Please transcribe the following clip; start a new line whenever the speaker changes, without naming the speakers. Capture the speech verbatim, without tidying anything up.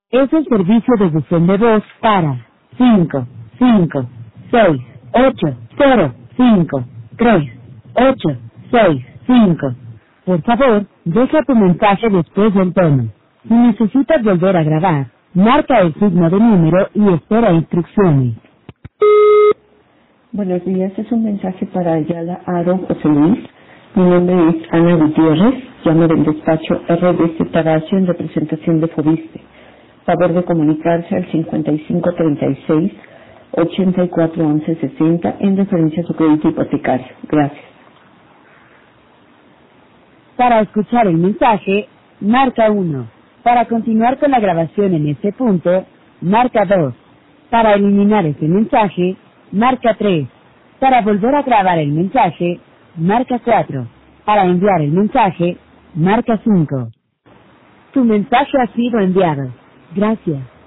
Es el servicio de buzón de voz para cinco, cinco, seis, ocho, cero, cinco, tres, ocho, seis, cinco. Por favor, deja tu mensaje después del tono. Si necesitas volver a grabar, marca el signo de número y espera instrucciones.
Buenos días, es un mensaje para Ayala Aro José Luis. Mi nombre es Ana Gutiérrez, llamo del despacho R D C Taracio en representación de Fobiste. Favor de comunicarse al cincuenta y cinco treinta y seis, ochenta y cuatro once sesenta en referencia a su crédito hipotecario. Gracias.
Para escuchar el mensaje, marca uno. Para continuar con la grabación en este punto, marca dos. Para eliminar este mensaje, marca tres. Para volver a grabar el mensaje, marca cuatro. Para enviar el mensaje, marca cinco. Tu mensaje ha sido enviado. Gracias.